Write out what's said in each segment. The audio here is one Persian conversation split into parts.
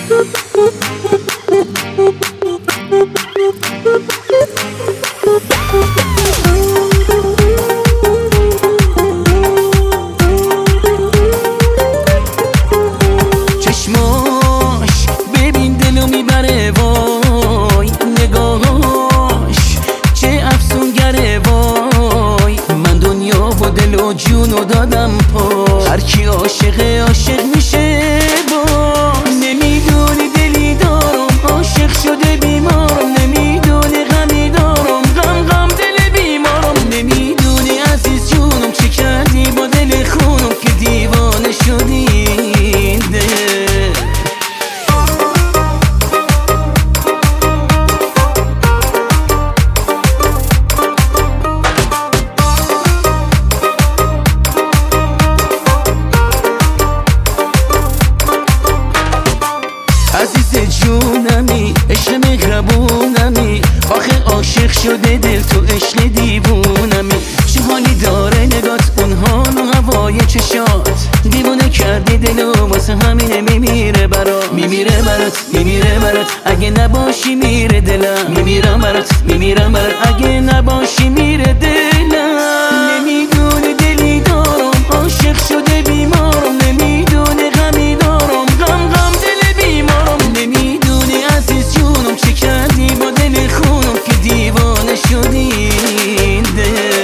چشماش ببین دلو میبره وای، نگاهاش چه افسونگره وای. من دنیا و دل و جونو دادم پا، هر کی عاشقه عاشق میشه با. نمیدونی دلی دارم عاشق شده بیمارم، نمیدونی غمی دارم غم دل بیمارم. نمیدونی عزیز جونم چه کردی با دل خونم که دیوانه شدی عزیز جونمی، عشق مهربونمی، آخه عاشق شده دل تو عشق دیوونمی. چه حالی داره نگات اون حال و هوای چشات، دیوونه کردی دلو واسه همینه میمیره برات. میمیره برات اگه نباشی میره دلم، میمیرم برات اگه نباشی میره دلم. نمیدونی دلی دارم عاشق شده بیمارم، نمیدونی غمی دارم غم دل بیمارم. نمیدونی عزیز جونم چه کردی با دل خونم که دیوانه شدی دل.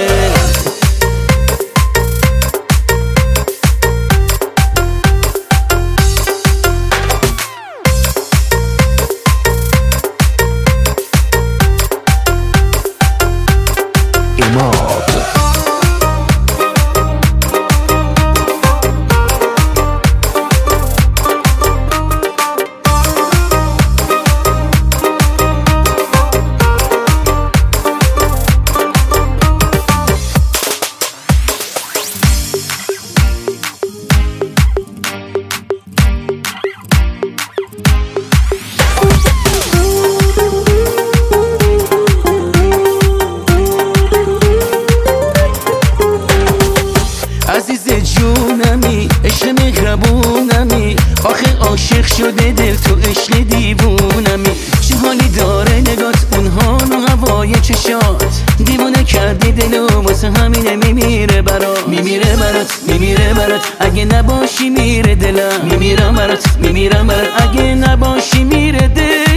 عزیز جونمی، عشق مهربونمی، آخه عاشق شده دل تو عشق دیوونمی. چه حالی داره نگات اون حال و هوای چشات، دیوونه کردی دلو واسه همینه میمیره برات. میمیره برات اگه نباشی میره دلم، میمیرم برات اگه نباشی میره دل.